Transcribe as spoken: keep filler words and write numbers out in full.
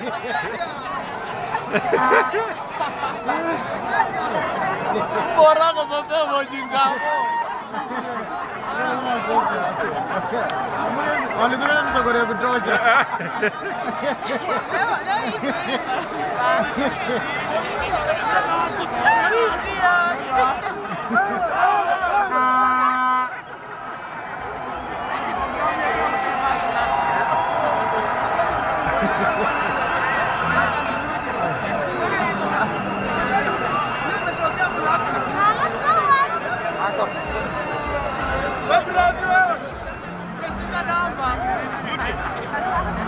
Bora ko mapema ujinga wako. Walikuwa msogore kutoja. Leo leo hivi. Bravo! Umeshika namba.